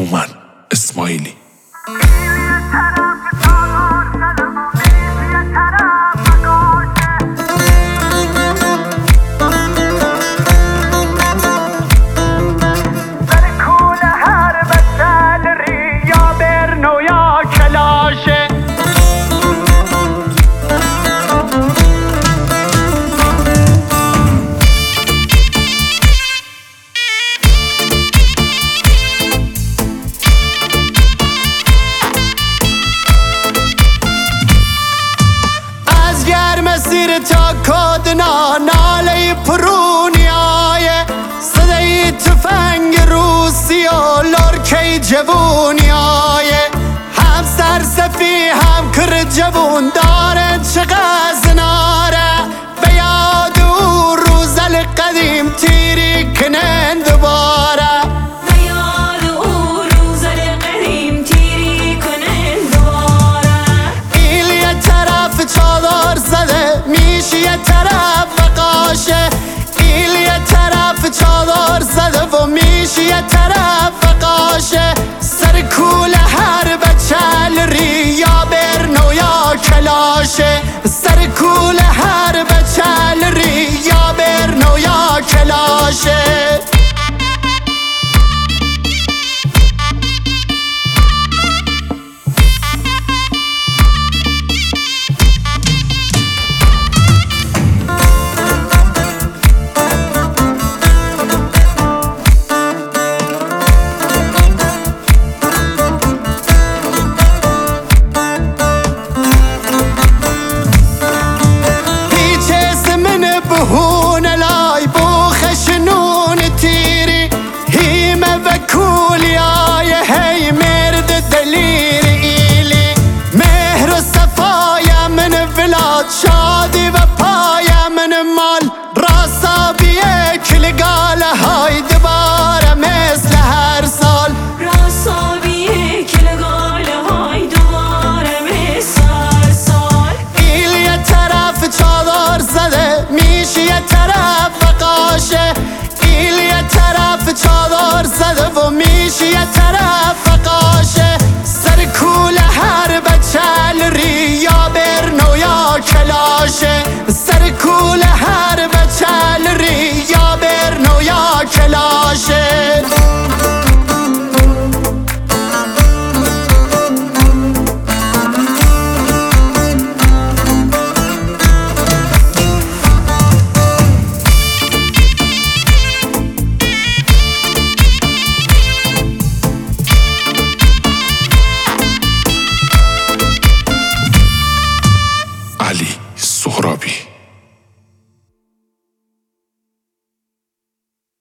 هومن اسماعیلی. مسیر تا کادنا ناله پرونیای صدای تفنگ روسی و لرکی جوونیای هم سرسفی هم کر جوون داره چقدر ناره به یاد او روزل قدیم تیری کنن دوباره یه طرف فقاشه ایل یه طرف چادر زده و میشه یه طرف فقاشه سر کول هر بچه ری یا برنو یا کلاشه سر کول هر بچه ری یا برنو یا کلاشه